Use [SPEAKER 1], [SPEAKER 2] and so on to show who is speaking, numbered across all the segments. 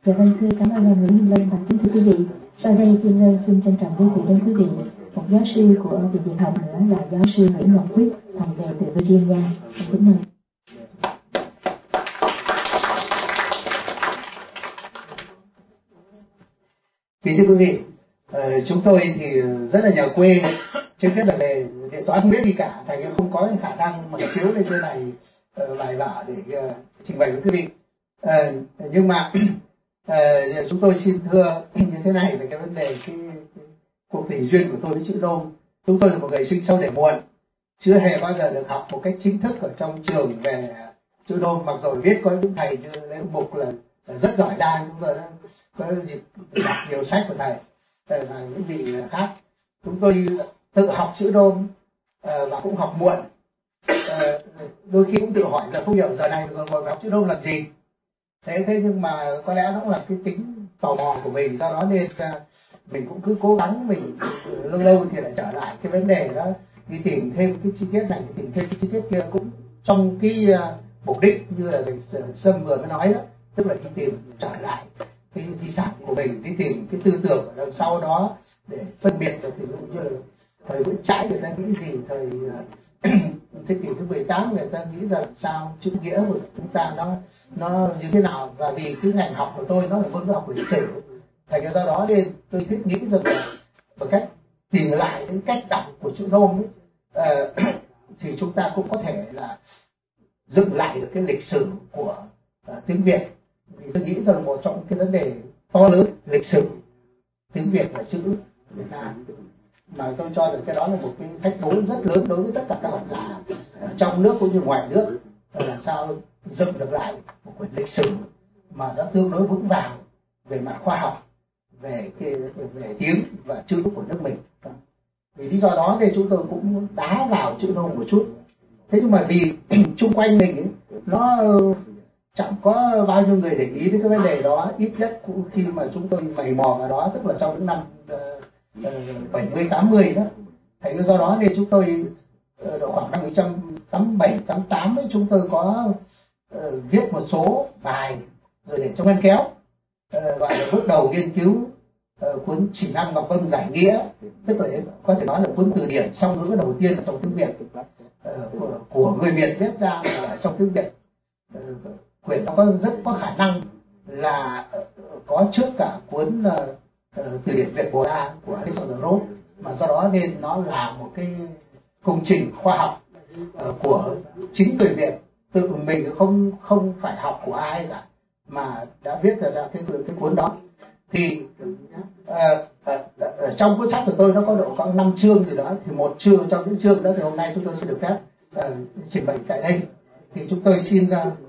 [SPEAKER 1] Dạ vâng, thưa cảm ơn Nguyễn Minh Lân và kính thưa quý vị. Sau đây Kim Ngân xin trân trọng giới thiệu đến quý vị một giáo sư của Viện Dược học nữa là giáo sư Nguyễn Ngọc Quyết, thầy về từ Virginia. Kính mời.
[SPEAKER 2] Kính thưa quý vị, chúng tôi thì rất là nhà quê, trước hết là về điện toán không biết gì cả, thành ra không có khả năng mà chiếu lên trên này bài vở để trình bày với quý vị. Nhưng mà chúng tôi xin thưa như thế này về cái vấn đề cái cuộc tình duyên của tôi với chữ nôm. Chúng tôi là một người sinh sâu đẻ muộn, chưa hề bao giờ được học một cách chính thức ở trong trường về chữ nôm, mặc dù biết có những thầy như Lê Mục là rất giỏi giang, chúng tôi đã có dịp đọc nhiều sách của thầy và những vị khác. Chúng tôi tự học chữ nôm và cũng học muộn, đôi khi cũng tự hỏi là không hiểu giờ này còn ngồi học chữ nôm làm gì. Thế nhưng mà có lẽ nó cũng là cái tính tò mò của mình, do đó nên mình cũng cứ cố gắng, mình lâu lâu thì lại trở lại cái vấn đề đó, đi tìm thêm cái chi tiết này, tìm thêm cái chi tiết kia, cũng trong cái mục đích như là thầy Sâm vừa mới nói đó, tức là đi tìm trở lại cái di sản của mình, đi tìm cái tư tưởng ở đằng sau đó để phân biệt được. Ví dụ như là thời Nguyễn Trãi người ta nghĩ gì, thời thế kỷ thứ 18 người ta nghĩ rằng sao chữ nghĩa của chúng ta nó như thế nào. Và vì cái ngành học của tôi nó là môn học lịch sử, thành ra do đó nên tôi thích nghĩ rằng là một cách tìm lại những cách đọc của chữ nôm ấy, thì chúng ta cũng có thể là dựng lại được cái lịch sử của tiếng Việt. Vì tôi nghĩ rằng một trong cái vấn đề to lớn lịch sử tiếng Việt là chữ Việt Nam, mà tôi cho rằng cái đó là một cái thách đố rất lớn đối với tất cả các học giả trong nước cũng như ngoài nước, là làm sao dựng được lại một quyển lịch sử mà nó tương đối vững vàng về mặt khoa học, về tiếng và chữ của nước mình. Vì lý do đó thì chúng tôi cũng đá vào chữ nôm một chút. Thế nhưng mà vì chung quanh mình ấy, nó chẳng có bao nhiêu người để ý đến cái vấn đề đó, ít nhất cũng khi mà chúng tôi mày mò vào đó, tức là trong những năm 70, 80 đó. Thế do đó nên chúng tôi khoảng năm 1987, 88 ấy, chúng tôi có viết một số bài rồi để trong ngăn kéo, gọi là bước đầu nghiên cứu cuốn Chỉ Năm Ngọc Vân Giải Nghĩa, tức là có thể nói là cuốn từ điển song ngữ đầu tiên trong tiếng Việt của người Việt viết ra ở trong tiếng Việt. Quyển nó rất có khả năng là có trước cả cuốn từ điển Việt Bồ Đa của Alexander Roth, mà do đó nên nó là một cái công trình khoa học của chính người Việt, tự mình không phải học của ai cả mà đã viết ra cái cuốn đó. Thì trong cuốn sách của tôi nó có độ có 5 chương gì đó, thì một chương trong những chương đó thì hôm nay chúng tôi sẽ được phép trình bày tại đây. Thì chúng tôi xin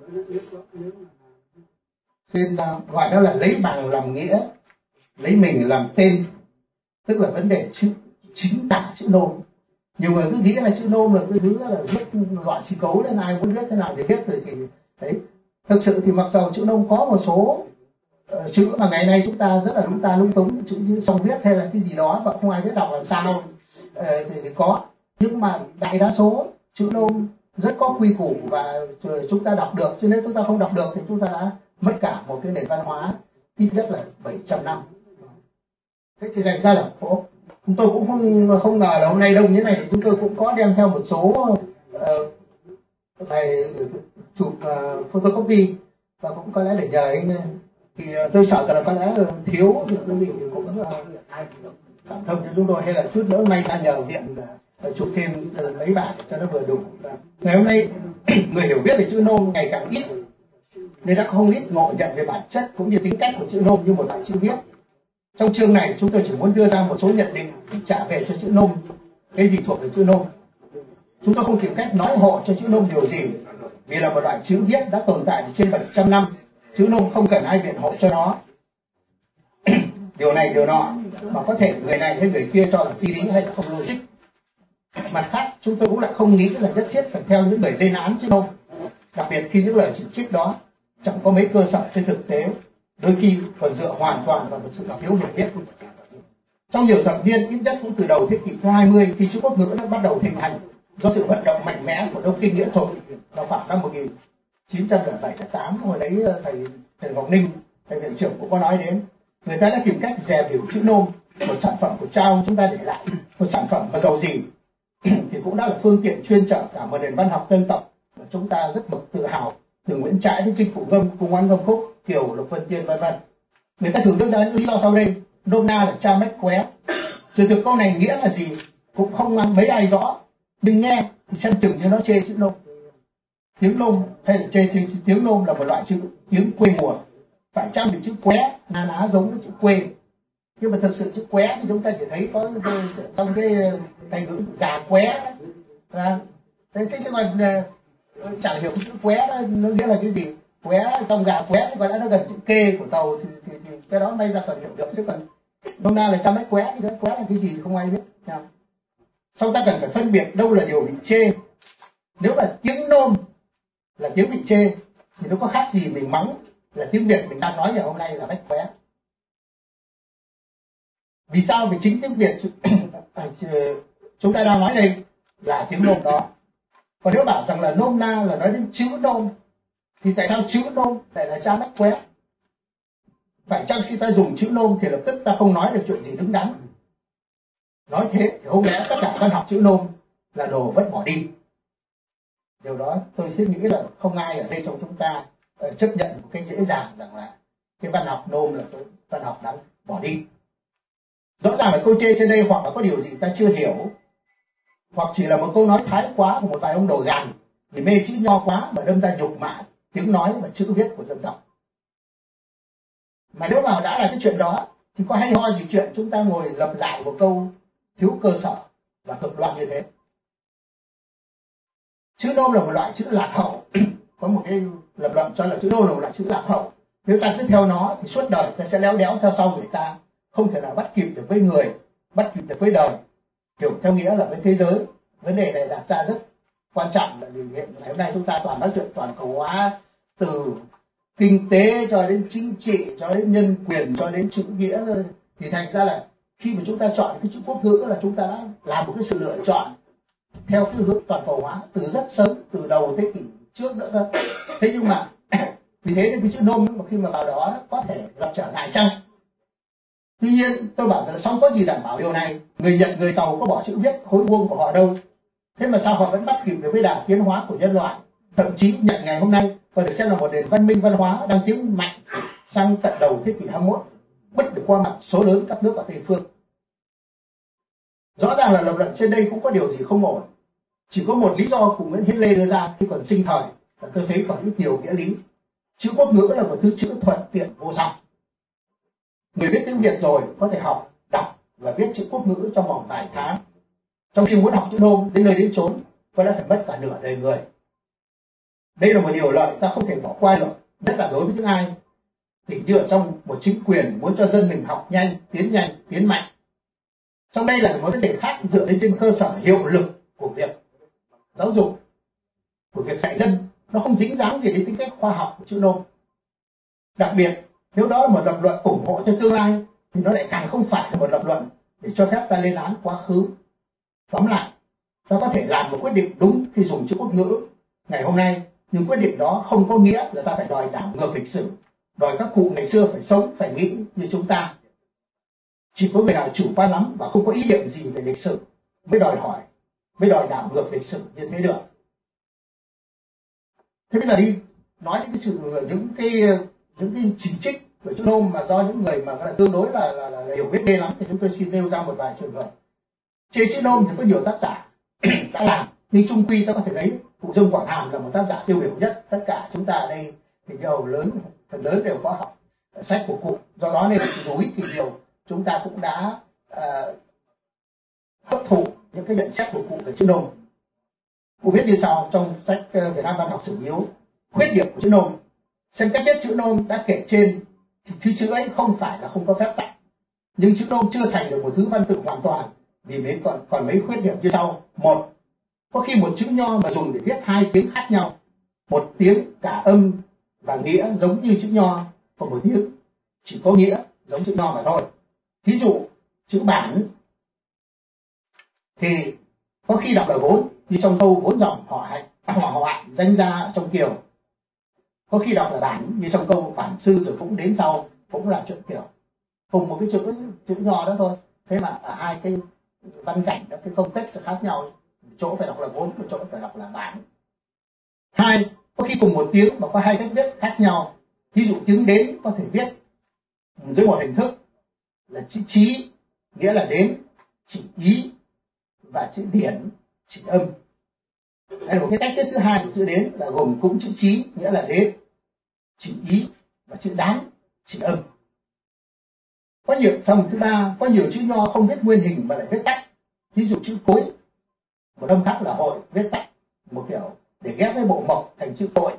[SPEAKER 2] gọi đó là lấy bằng làm nghĩa, lấy mình làm tên, tức là vấn đề chính tả chữ nôm. Nhiều người cứ nghĩ là chữ nôm là cái thứ là viết loại chỉ cấu lên, ai muốn viết thế nào thì viết rồi thì đấy. Thực sự thì mặc dù chữ nôm có một số chữ mà ngày nay chúng ta rất là lung túng, chữ như song viết hay là cái gì đó và không ai biết đọc làm sao thì có, nhưng mà đại đa số chữ nôm rất có quy củ và chúng ta đọc được, cho nên chúng ta không đọc được thì chúng ta đã mất cả một cái nền văn hóa ít nhất là 700 năm. Thế thì thành ra là chúng tôi cũng không ngờ là hôm nay đông như thế này, thì chúng tôi cũng có đem theo một số bài chụp photocopy và cũng có lẽ để nhờ anh. Thì tôi sợ rằng là có lẽ thiếu thì quý vị cũng cảm thông cho chúng tôi, hay là chút nữa may ra nhờ viện chụp thêm mấy bản cho nó vừa đủ. Ngày hôm nay người hiểu biết về chữ nôm ngày càng ít, nên đã không ít ngộ nhận về bản chất cũng như tính cách của chữ nôm như một loại chữ viết. Trong chương này chúng tôi chỉ muốn đưa ra một số nhận định trả về cho chữ nôm, cái gì thuộc về chữ nôm. Chúng tôi không tìm cách nói hộ cho chữ nôm điều gì, vì là một loại chữ viết đã tồn tại trên 700 năm. Chữ nôm không cần ai biện hộ cho nó điều này điều nọ, mà có thể người này hay người kia cho là phi lý hay là không logic. Mặt khác, chúng tôi cũng lại không nghĩ là nhất thiết phải theo những người lên án chữ nôm, đặc biệt khi những lời chỉ trích đó chẳng có mấy cơ sở trên thực tế, đôi khi còn dựa hoàn toàn vào một sự thiếu hiểu biết. Trong nhiều thập niên, ít nhất cũng từ đầu thế kỷ thứ 20, khi chữ quốc ngữ đã bắt đầu hình thành do sự vận động mạnh mẽ của Đông Kinh Nghĩa Thục vào khoảng năm 1907-8, hồi đấy thầy Ngọc Ninh thầy viện trưởng cũng có nói đến, người ta đã tìm cách dè bỉu chữ nôm, một sản phẩm của cha ông chúng ta để lại, một sản phẩm mà giàu gì thì cũng đã là phương tiện chuyên trở cả một nền văn học dân tộc mà chúng ta rất bậc tự hào, từ Nguyễn Trãi đến Trinh Phụ Ngâm, Cung Oán Ngâm Khúc, Kiều Lục Vân Tiên vân vân. Người ta thường đưa ra những lý do sau đây, nôm na là cha mách qué. Sự thực câu này nghĩa là gì cũng không mấy ai rõ, mình nghe thì xem chừng như nó chê chữ nôm. Tiếng nôm hay là chê tiếng nôm là một loại chữ tiếng quê mùa, phải chăng thì chữ qué na ná giống với chữ quê, nhưng mà thực sự chữ qué thì chúng ta chỉ thấy có trong cái thành ngữ gà qué, thế chứ còn chẳng hiểu chữ qué nó nghĩa là cái gì. Qué trong gà qué thì còn đã nó gần chữ kê của tàu thì cái đó may ra còn hiểu được, chứ còn nôm na là trăm mấy qué thì qué là cái gì không ai biết. Xong ta cần phải phân biệt đâu là điều bị chê. Nếu mà tiếng nôm là tiếng bị chê thì nó có khác gì mình mắng là tiếng Việt mình đang nói ngày hôm nay là bách qué. Vì sao? Vì chính tiếng Việt chúng ta đang nói đây là tiếng nôm đó. Còn nếu bảo rằng là nôm na là nói đến chữ nôm thì tại sao chữ nôm lại là cha bách qué? Phải chăng khi ta dùng chữ nôm thì lập tức ta không nói được chuyện gì đứng đắn? Nói thế thì không lẽ tất cả văn học chữ nôm là đồ vứt bỏ đi? Điều đó tôi sẽ nghĩ là không ai ở đây trong chúng ta chấp nhận một cái dễ dàng rằng là cái văn học nôm là cái văn học đáng bỏ đi. Rõ ràng là câu chê trên đây hoặc là có điều gì ta chưa hiểu, hoặc chỉ là một câu nói thái quá của một vài ông đồ gàn vì mê chữ nho quá mà đâm ra nhục mạ tiếng nói và chữ viết của dân tộc. Mà nếu mà đã là cái chuyện đó thì có hay ho gì chuyện chúng ta ngồi lặp lại một câu thiếu cơ sở và cực đoan như thế. Chữ nôm là một loại chữ lạc hậu. Có một cái lập luận cho là chữ nôm là một loại chữ lạc hậu. Nếu ta cứ theo nó thì suốt đời ta sẽ léo đéo theo sau người ta, không thể nào bắt kịp được với người, bắt kịp được với đời. Hiểu theo nghĩa là với thế giới. Vấn đề này đặt ra rất quan trọng, là vì hiện ngày hôm nay chúng ta toàn nói chuyện toàn cầu hóa, từ kinh tế cho đến chính trị, cho đến nhân quyền, cho đến chữ nghĩa rồi. Thì thành ra là khi mà chúng ta chọn cái chữ quốc ngữ là chúng ta đã làm một cái sự lựa chọn theo cái hướng toàn cầu hóa từ rất sớm, từ đầu thế kỷ trước nữa cơ. Thế nhưng mà vì thế nên cái chữ nôm mà khi mà vào đó có thể gặp trở ngại chăng? Tuy nhiên tôi bảo rằng là song có gì đảm bảo điều này. Người Nhật, người Tàu có bỏ chữ viết khối vuông của họ đâu. Thế mà sao họ vẫn bắt kịp được với đà tiến hóa của nhân loại? Thậm chí Nhật ngày hôm nay còn được xem là một nền văn minh văn hóa đang tiến mạnh sang tận đầu thế kỷ 21, bất được qua mặt số lớn các nước ở Tây phương. Rõ ràng là lập luận trên đây cũng có điều gì không ổn. Chỉ có một lý do của Nguyễn Hiến Lê đưa ra khi còn sinh thời là tôi thấy còn ít nhiều nghĩa lý. Chữ quốc ngữ là một thứ chữ thuận tiện vô song. Người biết tiếng Việt rồi có thể học, đọc và viết chữ quốc ngữ trong vòng vài tháng. Trong khi muốn học chữ nôm đến nơi đến chốn có lẽ phải mất cả nửa đời người. Đây là một điều lợi ta không thể bỏ qua được, nhất là đối với những ai thì như ở trong một chính quyền muốn cho dân mình học nhanh, tiến mạnh. Trong đây là một vấn đề khác dựa lên trên cơ sở hiệu lực của việc giáo dục, của việc dạy dân, nó không dính dáng gì đến tính cách khoa học của chữ nôm. Đặc biệt nếu đó là một lập luận ủng hộ cho tương lai thì nó lại càng không phải là một lập luận để cho phép ta lên án quá khứ. Tóm lại, ta có thể làm một quyết định đúng khi dùng chữ quốc ngữ ngày hôm nay, nhưng quyết định đó không có nghĩa là ta phải đòi đảo ngược lịch sử, đòi các cụ ngày xưa phải sống, phải nghĩ như chúng ta. Chỉ có người nào chủ quan lắm và không có ý niệm gì về lịch sử mới đòi đảo ngược lịch sử như thế được. Thế bây giờ đi nói đến những cái chỉ trích của chữ nôm mà do những người mà tương đối là hiểu biết ghê lắm, thì chúng tôi xin nêu ra một vài trường hợp. Chê chữ nôm thì có nhiều tác giả đã làm, nhưng chung quy ta có thể lấy Cụ Dương Quảng Hàm là một tác giả tiêu biểu nhất. Tất cả chúng ta ở đây thì phần lớn đều có học sách của cụ, do đó nên dù ít thì nhiều chúng ta cũng đã hấp thụ những cái nhận xét của cụ về chữ nôm. Cụ viết như sau trong sách Việt Nam Văn học Sử Yếu: khuyết điểm của chữ nôm. Xem cách viết chữ nôm đã kể trên thì thứ chữ ấy không phải là không có phép tắc, nhưng chữ nôm chưa thành được một thứ văn tự hoàn toàn vì còn mấy khuyết điểm như sau. Một, có khi một chữ nho mà dùng để viết hai tiếng khác nhau, một tiếng cả âm và nghĩa giống như chữ nho, còn một tiếng chỉ có nghĩa giống chữ nho mà thôi. Ví dụ chữ bản thì có khi đọc là vốn, như trong câu vốn dòng họ hạnh danh gia trong Kiều. có khi đọc là bản, như trong câu bản sư rồi cũng đến sau, cũng là chuyện kiểu cùng một cái chữ nho đó thôi. Thế mà ở hai cái văn cảnh đó, cái context khác nhau, chỗ phải đọc là vốn, một chỗ phải đọc là bản. Hai, có khi cùng một tiếng mà có hai cách viết khác nhau. Ví dụ tiếng đến có thể viết dưới một hình thức là chữ chí, nghĩa là đến, chỉ ý, và chữ điển, chỉ âm. Hay một cái cách viết thứ hai của chữ đến là gồm cũng chữ chí, nghĩa là đến, chỉ ý, và chữ đán, chỉ âm. Có nhiều, xong thứ ba, có nhiều chữ nho không viết nguyên hình mà lại viết tắt. Ví dụ chữ cối, một âm khác là hội, viết tắt một kiểu để ghép với bộ mộc thành chữ cội.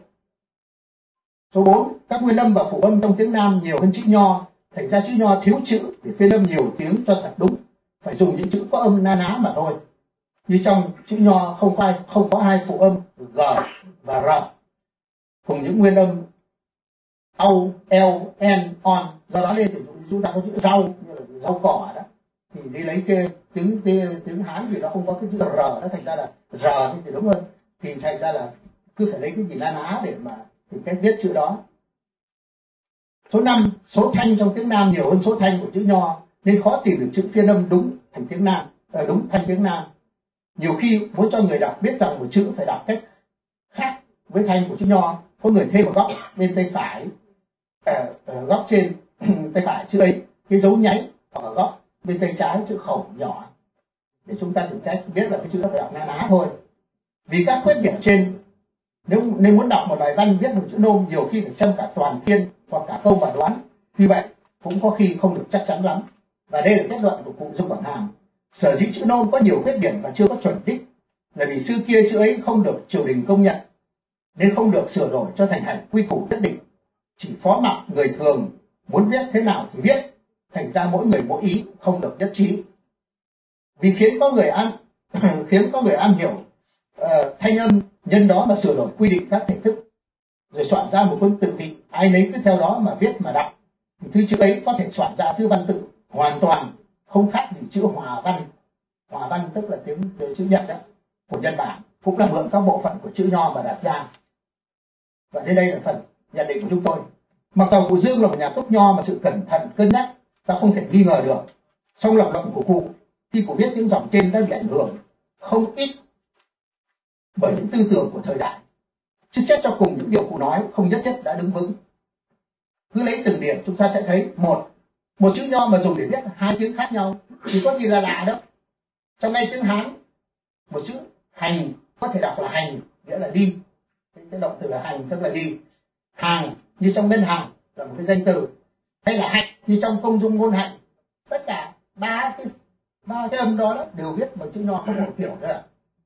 [SPEAKER 2] Số 4, các nguyên âm và phụ âm trong tiếng Nam nhiều hơn chữ nho, thành ra chữ nho thiếu chữ để phiên âm nhiều tiếng cho thật đúng, phải dùng những chữ có âm na ná mà thôi. Như trong chữ nho không có hai phụ âm g và r, cùng những nguyên âm âu, eo, en, on. Do đó nên thì chúng ta có chữ rau, như là rau cỏ đó, thì đi lấy cái tiếng Hán thì nó không có cái chữ r, nó thành ra là r thì đúng hơn, thì thành ra là cứ phải lấy cái gì na ná để mà tìm cách viết chữ đó. Số 5, số thanh trong tiếng Nam nhiều hơn số thanh của chữ nho, nên khó tìm được chữ phiên âm đúng thành tiếng Nam, đúng thành tiếng Nam. Nhiều khi muốn cho người đọc biết rằng một chữ phải đọc cách khác với thanh của chữ nho, có người thêm một góc bên tay phải, góc trên tay phải chữ ấy cái dấu nháy, hoặc ở góc bên tay trái chữ khẩu nhỏ, để chúng ta tìm cách biết là cái chữ đó phải đọc na ná thôi. Vì các khuyết điểm trên, nếu muốn đọc một bài văn viết một chữ nôm, nhiều khi phải xem cả toàn thiên hoặc cả câu và đoán, vì vậy cũng có khi không được chắc chắn lắm. Và đây là kết luận của cụ Dương Quảng Hàm. Sở dĩ chữ nôm có nhiều khuyết điểm và chưa có chuẩn đích là vì xưa kia chữ ấy không được triều đình công nhận, nên không được sửa đổi cho thành hạnh quy củ nhất định, chỉ phó mặc người thường muốn viết thế nào thì viết, thành ra mỗi người mỗi ý, không được nhất trí. Vì khiến có người am hiểu thanh âm, nhân đó mà sửa đổi quy định các thể thức, rồi soạn ra một cuốn tự vị, ai nấy cứ theo đó mà viết mà đọc, thì thứ chữ ấy có thể soạn ra chữ văn tự hoàn toàn không khác gì chữ hòa văn. Hòa văn tức là tiếng chữ Nhật đó, của Nhật Bản, cũng là mượn các bộ phận của chữ nho mà đặt ra. Và đến đây là phần nhận định của chúng tôi. Mặc dầu cụ Dương là một nhà túc nho mà sự cẩn thận cân nhắc ta không thể nghi ngờ được, song lập luận của cụ khi cụ viết những dòng trên đã bị ảnh hưởng không ít bởi những tư tưởng của thời đại, chứ xét cho cùng những điều cụ nói không nhất thiết đã đứng vững. Cứ lấy từng điểm chúng ta sẽ thấy, một chữ nho mà dùng để viết hai tiếng khác nhau thì có gì là lạ đâu. Trong đây tiếng Hán, một chữ hành có thể đọc là hành, nghĩa là đi, cái động từ là hành tức là đi. Hàng như trong ngân hàng là một cái danh từ, hay là hạnh như trong công dung ngôn hạnh. Tất cả ba cái âm đó đều viết bằng chữ nho không một kiểu nữa.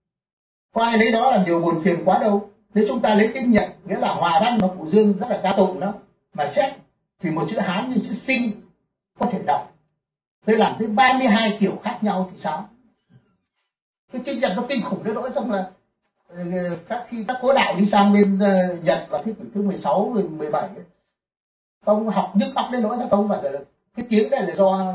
[SPEAKER 2] Có ai lấy đó làm điều buồn phiền quá đâu. Nếu chúng ta lấy tiếng Nhật, nghĩa là hòa văn mà cụ Dương rất là ca tụng đó, mà xét thì một chữ Hán như chữ sinh có thể đọc tôi làm tới 32 kiểu khác nhau thì sao? Cái chữ Nhật nó kinh khủng đến nỗi xong là khi các cố đạo đi sang bên Nhật vào thế kỷ thứ 16, 17, ông học nhức óc đến nỗi là ông bảo là cái tiếng này là do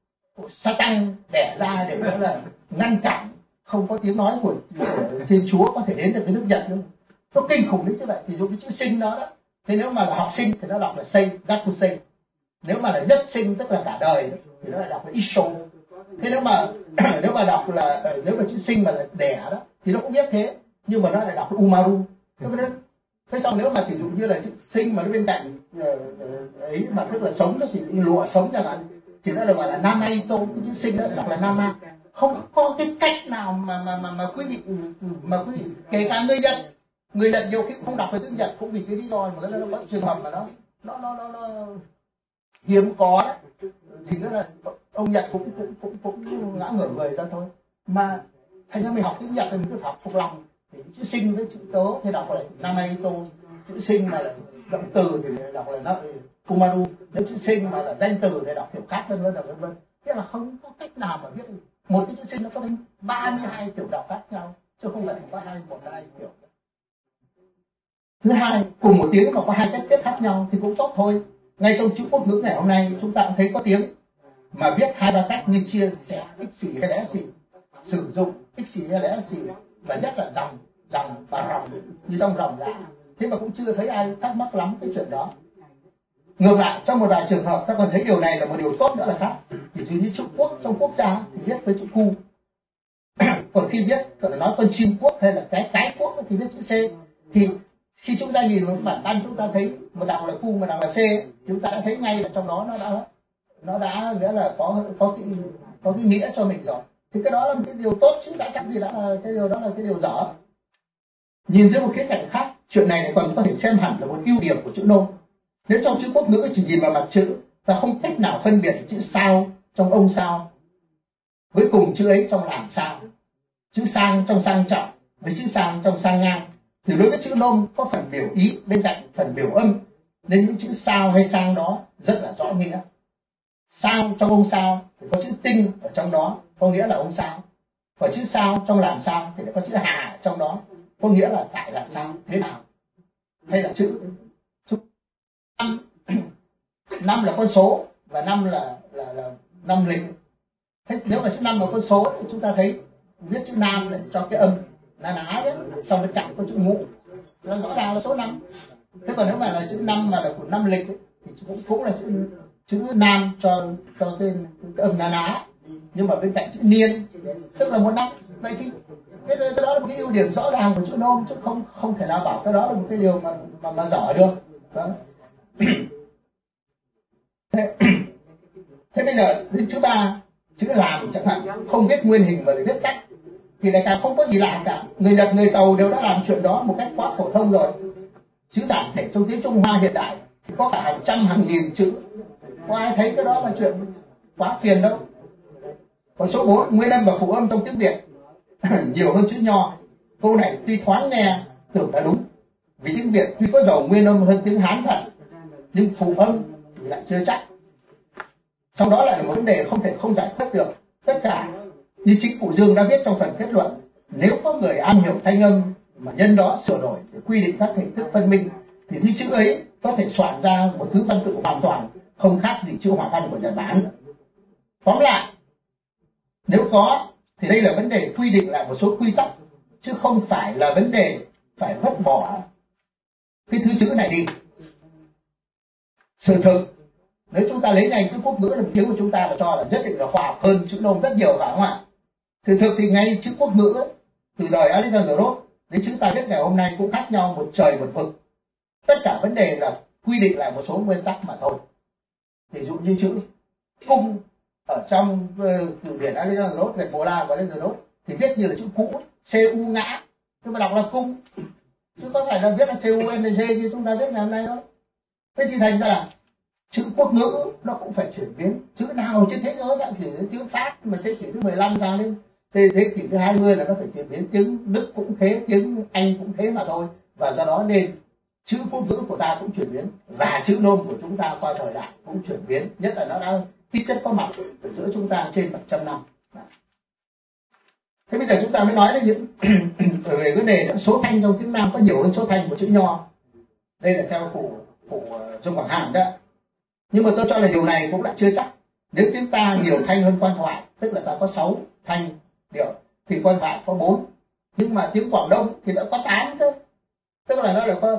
[SPEAKER 2] Satan đẻ ra để nó là ngăn cản không có tiếng nói của Thiên Chúa có thể đến được cái nước Nhật nữa. Nó kinh khủng đến như vậy. Thì dùng cái chữ sinh đó. Thế nếu mà là học sinh thì nó đọc là sei, gakusei. Nếu mà là nhất sinh tức là cả đời thì nó lại đọc là isho. Thế nếu mà đọc là nếu mà chữ sinh mà là đẻ đó thì nó cũng viết thế, nhưng mà nó lại đọc là umaru. Thế xong nếu mà ví dụ như là chữ sinh mà nó bên cạnh ấy mà tức là sống đó thì lụa sống chẳng hạn, thì nó được gọi là namaito, cái chữ sinh đó đọc là nama. Không có cái cách nào mà quý vị kể cả người Nhật nhiều khi không đọc về tiếng Nhật cũng vì cái lý do mà nó có trường hợp mà nó hiếm có đấy, thì rất là ông Nhật cũng ngã ngửa người ra thôi. Mà thành ra mình học tiếng Nhật thì mình cứ học phục lòng, thì chữ sinh với chữ tớ thì đọc là namaito, chữ sinh mà là động từ thì đọc là kumaru, nếu chữ sinh mà là danh từ thì đọc kiểu khác vân vân. Thế là không có cách nào mà viết được. Một cái chữ sinh nó có đến 32 kiểu đọc khác nhau, chứ không phải có hai kiểu. Thứ hai, cùng một tiếng mà có hai cách viết khác nhau thì cũng tốt thôi. Ngay trong chữ quốc ngữ ngày hôm nay chúng ta cũng thấy có tiếng mà viết hai ba cách như chia sẻ, ích xì hay là xì, sử dụng ích xì hay là xì, và nhất là dòng và ròng, như trong ròng rã thế mà cũng chưa thấy ai thắc mắc lắm cái chuyện đó. Ngược lại, trong một vài trường hợp ta còn thấy điều này là một điều tốt nữa là khác. Ví dụ như chữ quốc trong quốc gia thì viết với chữ Q. Còn khi viết, còn là nói con chim quốc hay là cái quốc thì viết chữ C. Thì khi chúng ta nhìn vào bản văn chúng ta thấy một đằng là Q, một đằng là C, chúng ta đã thấy ngay là trong đó nó đã nghĩa là có cái nghĩa cho mình rồi. Thì cái đó là một cái điều tốt chứ đã chắc gì đã là cái điều đó là cái điều dở. Nhìn dưới một khía cạnh khác, chuyện này còn có thể xem hẳn là một ưu điểm của chữ nôm. Nếu trong chữ quốc ngữ chỉ nhìn vào mặt chữ, ta không cách nào phân biệt chữ sao trong ông sao với cùng chữ ấy trong làm sao, chữ sang trong sang trọng với chữ sang trong sang ngang. Thì đối với chữ nôm có phần biểu ý bên cạnh phần biểu âm, nên những chữ sao hay sang đó rất là rõ nghĩa. Sao trong ông sao thì có chữ tinh ở trong đó, có nghĩa là ông sao. Còn chữ sao trong làm sao thì lại có chữ hà ở trong đó, có nghĩa là tại làm sao thế nào. Hay là chữ năm là con số và năm là năm lịch. Thế nếu mà chữ năm là con số thì chúng ta thấy viết chữ nam để cho cái âm là ná đấy, trong cái cạnh có chữ ngũ là rõ ràng là số 5. Thế còn nếu mà là chữ năm mà là của năm lịch ấy, thì cũng là chữ nam cho cái âm là ná, nhưng mà bên cạnh chữ niên tức là một năm. Vậy thì cái đó là một cái ưu điểm rõ ràng của chữ nôm, chứ không thể nào bảo cái đó là một cái điều mà dở được đó. Thế bây giờ đến chữ ba, chữ làm chẳng hạn, không biết nguyên hình mà để viết cách thì lại càng không có gì lạ cả. Người Nhật người Tàu đều đã làm chuyện đó một cách quá phổ thông rồi. Chữ giản thể trong tiếng Trung Hoa hiện đại thì có cả hàng trăm hàng nghìn chữ, có ai thấy cái đó là chuyện quá phiền đâu. Còn số 4, nguyên âm và phụ âm trong tiếng Việt nhiều hơn chữ Nho. Câu này tuy thoáng nghe tưởng là đúng, vì tiếng Việt tuy có giàu nguyên âm hơn tiếng Hán thật, nhưng phụ âm thì lại chưa chắc. Sau đó lại là một vấn đề không thể không giải quyết được. Tất cả như chính cụ Dương đã viết trong phần kết luận, nếu có người am hiểu thanh âm mà nhân đó sửa đổi để quy định các hình thức phân minh, thì những chữ ấy có thể soạn ra một thứ văn tự hoàn toàn không khác gì chữ hòa văn của Nhật Bản. Tóm lại, nếu có thì đây là vấn đề quy định lại một số quy tắc, chứ không phải là vấn đề phải vứt bỏ cái thứ chữ này đi. Sự thực, nếu chúng ta lấy ngay chữ quốc ngữ làm tiếng của chúng ta và cho là nhất định là khoa học hơn chữ nôm rất nhiều, phải không ạ? Sự thực thì ngay chữ quốc ngữ ấy, từ đời Alexander Roth đến chữ ta viết ngày hôm nay cũng khác nhau một trời một vực. Tất cả vấn đề là quy định lại một số nguyên tắc mà thôi. Ví dụ như chữ cung ở trong từ điển Alexander Roth, Việt Bồ La và Alexander Roth thì viết như là chữ cũ, cu ngã, nhưng mà đọc là cung, chứ có phải là viết là cumng như chúng ta viết ngày hôm nay đâu. Thế thì thành ra là chữ quốc ngữ nó cũng phải chuyển biến. Chữ nào trên thế giới đã chuyển đến tiếng Pháp mà thế kỷ thứ 15 sang đến thế kỷ thứ 20 là nó phải chuyển biến. Tiếng Đức cũng thế, tiếng Anh cũng thế mà thôi. Và do đó nên chữ quốc ngữ của ta cũng chuyển biến, và chữ nôm của chúng ta qua thời đại cũng chuyển biến. Nhất là nó đã ít chất có mặt ở giữa chúng ta trên 700 năm. Thế bây giờ chúng ta mới nói đến những về vấn đề số thanh trong tiếng Nam có nhiều hơn số thanh của chữ Nho. Đây là theo cụ Dương Quảng Hàm đó. Nhưng mà tôi cho là điều này cũng lại chưa chắc. Nếu tiếng ta nhiều thanh hơn quan thoại, tức là ta có 6 thanh điệu, thì quan thoại có 4. Nhưng mà tiếng Quảng Đông thì đã có 8 cơ. Tức là nó là có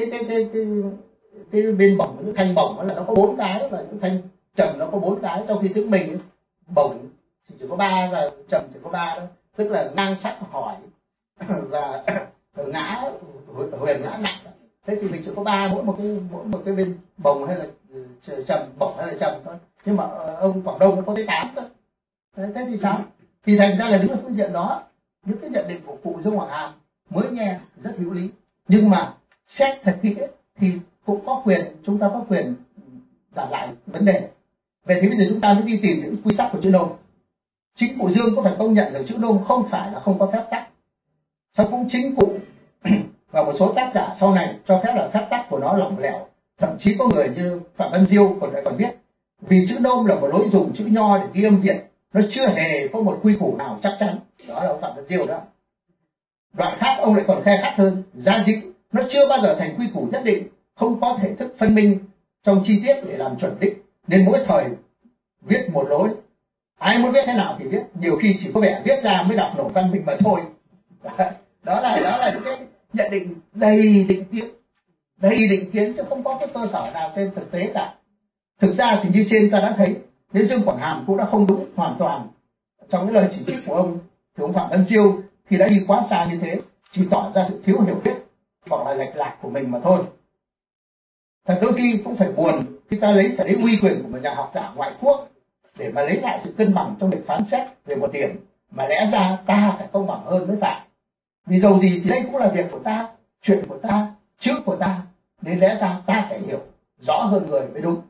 [SPEAKER 2] cái bên bổng, cái thanh bổng là nó có 4 cái, và cái thanh trầm nó có 4 cái, trong khi tiếng mình bổng chỉ có 3 và trầm chỉ có 3 thôi. Tức là ngang sắc hỏi và ngã huyền ngã nặng. Thế thì mình chỉ có 3, mỗi một cái bên bồng hay là trầm, bổng hay là trầm thôi. Nhưng mà ông Quảng Đông nó có tới 8 thôi. Thế thì sao? Thì thành ra là những phương diện đó, những cái nhận định của cụ Dương Quảng Hàm mới nghe rất hữu lý. Nhưng mà xét thật kỹ thì cũng có quyền, chúng ta có quyền giảng lại vấn đề. Vậy thì bây giờ chúng ta mới đi tìm những quy tắc của chữ nôm. Chính cụ Dương có phải công nhận rằng chữ nôm không phải là không có phép tắc. Sao cũng chính cụ và một số tác giả sau này cho phép là phép tắc của nó lỏng lẻo. Thậm chí có người như Phạm Văn Diêu còn viết, vì chữ nôm là một lối dùng chữ Nho để ghi âm Việt, nó chưa hề có một quy củ nào chắc chắn. Đó là ông Phạm Văn Diêu đó. Đoạn khác ông lại còn khai thác hơn, gia dị nó chưa bao giờ thành quy củ nhất định, không có thể thức phân minh trong chi tiết để làm chuẩn đích, nên mỗi thời viết một lối. Ai muốn viết thế nào thì viết, nhiều khi chỉ có vẻ viết ra mới đọc nổi văn mình mà thôi. Đó là những cái nhận định đầy định kiến đầy định kiến chứ không có cái cơ sở nào trên thực tế cả. Thực ra thì như trên ta đã thấy, đến Dương Quảng Hàm cũng đã không đúng hoàn toàn trong cái lời chỉ trích của ông Phạm Văn Chiêu khi đã đi quá xa như thế, chỉ tỏ ra sự thiếu hiểu biết hoặc là lệch lạc của mình mà thôi. Thật đôi khi cũng phải buồn khi ta phải lấy uy quyền của một nhà học giả ngoại quốc để mà lấy lại sự cân bằng trong việc phán xét về một điểm mà lẽ ra ta phải công bằng hơn mới phải. Vì dầu gì thì đây cũng là việc của ta, chuyện của ta, chữ của ta, nên lẽ ra ta phải hiểu rõ hơn người mới đúng.